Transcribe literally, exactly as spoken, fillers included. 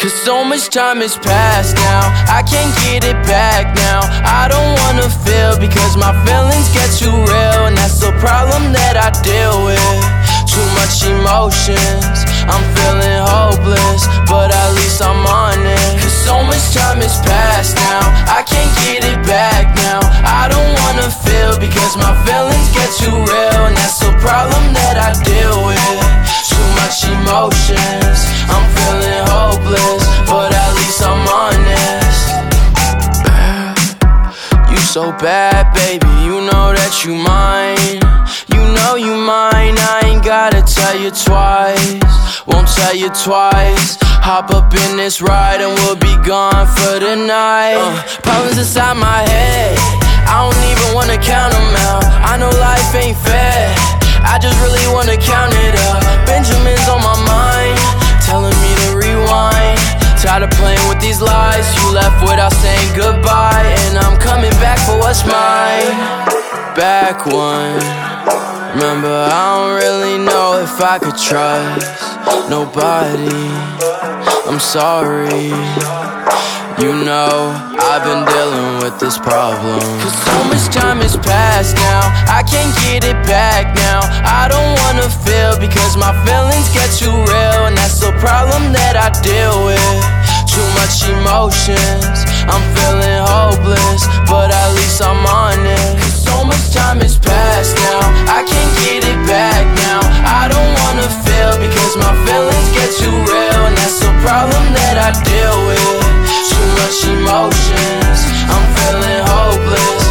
Cause so much time has passed now, I can't get it back now. I don't wanna feel because my feelings get too real, and that's the problem that I deal with. Too much emotions, I'm feeling hopeless, but at least I'm honest. Cause so much time has passed now, I can't get it back now. I don't wanna feel because my feelings get too real, and that's the problem that I deal with. Too much emotions, I'm feeling hopeless, but at least I'm honest. You so bad, baby, you know that you mine. You know you mine, I ain't gotta tell you twice. Won't tell you twice. Hop up in this ride and we'll be gone for the night. uh, Problems inside my head, I don't even wanna count them out. I know life ain't fair, I just really wanna count it up. Benjamin's on my mind, telling me to rewind. Tired of playing with these lies, you left without saying goodbye, and I'm coming back for what's mine. Back one. Remember, I don't really know if I could trust nobody. I'm sorry. You know, I've been dealing with this problem. Cause so much time has passed now, I can't get it back now. I don't wanna feel because my feelings get too real, and that's the problem that I deal with. Too much emotions, I'm feeling hopeless, but at least I'm honest. Cause so much time has passed now, I can't get it back now. I don't wanna feel because my feelings get too real, and that's the problem that I deal with. Too much emotions, I'm feeling hopeless,